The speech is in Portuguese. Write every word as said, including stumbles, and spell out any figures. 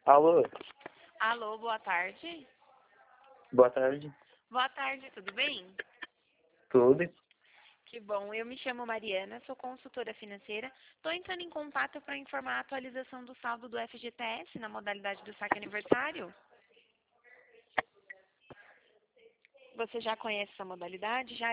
Alô, Alô, boa tarde. boa tarde. Boa tarde, tudo bem? Tudo? Que bom, eu me chamo Mariana, sou consultora financeira. Estou entrando em contato para informar a atualização do saldo do F G T S na modalidade do saque aniversário. Você já conhece essa modalidade? Já